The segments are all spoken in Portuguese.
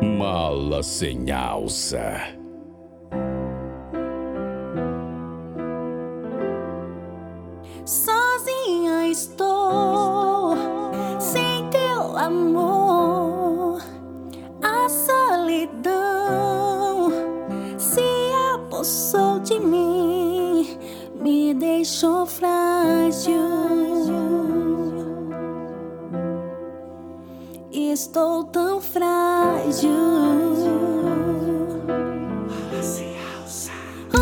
Mala sem alça. Sozinha estou, sem teu amor. A solidão se apossou de mim, me deixou frágil. Estou tão frágil. O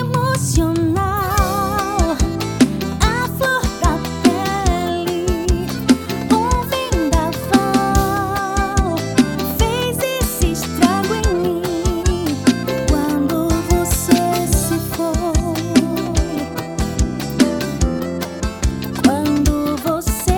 emocional, a flor da pele, um vendaval fez esse estrago em mim. Quando você se foi, quando você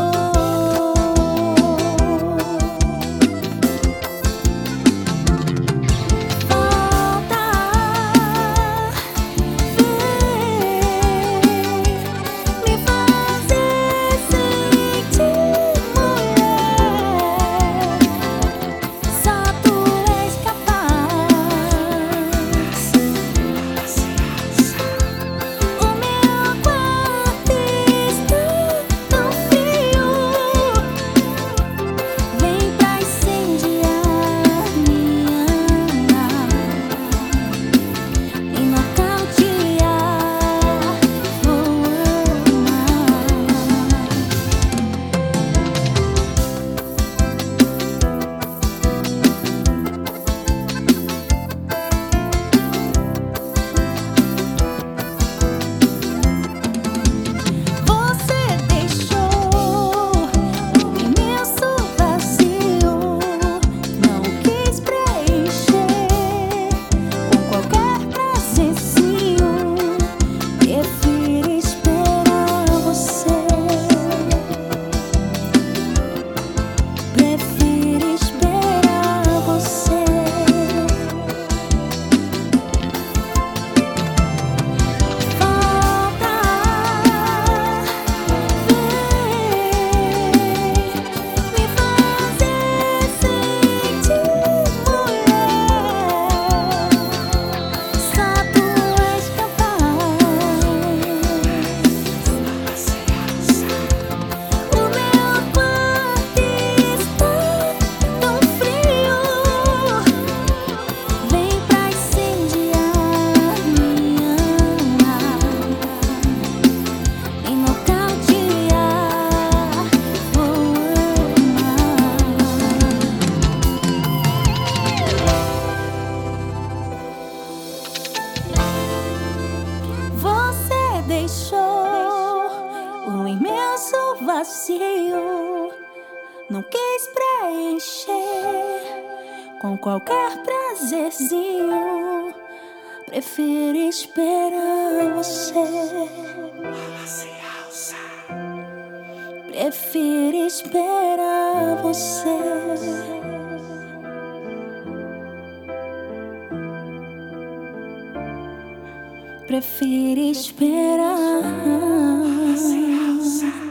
deixou um imenso vazio, não quis preencher com qualquer prazerzinho. Prefiro esperar você. Prefiro esperar você. Prefiro esperar.